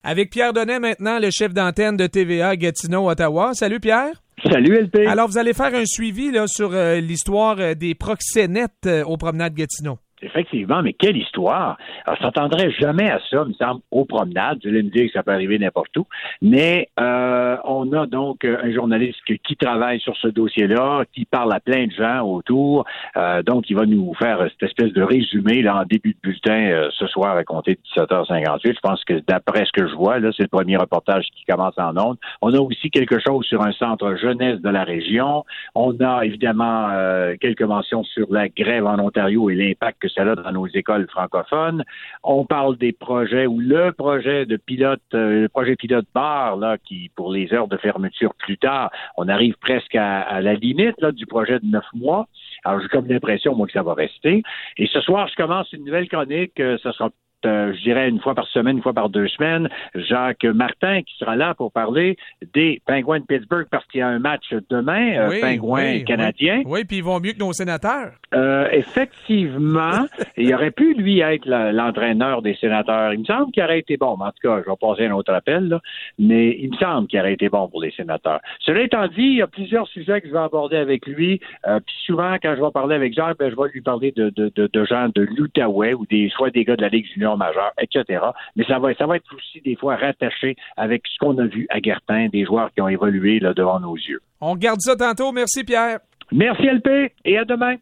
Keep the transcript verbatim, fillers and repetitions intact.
Avec Pierre Donnet maintenant, le chef d'antenne de T V A Gatineau, Ottawa. Salut Pierre. Salut L P. Alors, vous allez faire un suivi là, sur euh, l'histoire euh, des proxénètes euh, aux promenades Gatineau. Effectivement, mais quelle histoire! Alors, on s'attendrait jamais à ça, il me semble, aux promenades. Vous allez me dire que ça peut arriver n'importe où. Mais euh, on a donc un journaliste qui travaille sur ce dossier-là, qui parle à plein de gens autour. Euh, donc, il va nous faire cette espèce de résumé là, en début de bulletin euh, ce soir à compter de dix-sept heures cinquante-huit. Je pense que d'après ce que je vois, là, c'est le premier reportage qui commence en ondes. On a aussi quelque chose sur un centre jeunesse de la région. On a évidemment euh, quelques mentions sur la grève en Ontario et l'impact que ça a dans nos écoles francophones. On parle des projets ou le projet de pilote, euh, le projet pilote bar, là, qui, pour les heures de fermeture plus tard, on arrive presque à, à la limite, là, du projet de neuf mois. Alors, j'ai comme l'impression, moi, que ça va rester. Et ce soir, je commence une nouvelle chronique. Euh, ça sera Euh, je dirais une fois par semaine, une fois par deux semaines, Jacques Martin qui sera là pour parler des Penguins de Pittsburgh parce qu'il y a un match demain, oui, euh, Penguins oui, canadiens. Oui, oui, puis ils vont mieux que nos sénateurs. Euh, effectivement, il aurait pu, lui, être la, l'entraîneur des sénateurs. Il me semble qu'il aurait été bon. Mais en tout cas, je vais passer un autre appel, là. Mais il me semble qu'il aurait été bon pour les sénateurs. Cela étant dit, il y a plusieurs sujets que je vais aborder avec lui. Euh, puis souvent, quand je vais parler avec Jacques, ben, je vais lui parler de, de, de, de gens de l'Outaouais ou des soit des gars de la Ligue junior majeure, et cetera. Mais ça va, ça va être aussi des fois rattaché avec ce qu'on a vu à Guertin, des joueurs qui ont évolué là, devant nos yeux. On regarde ça tantôt. Merci, Pierre. Merci, L P, et à demain.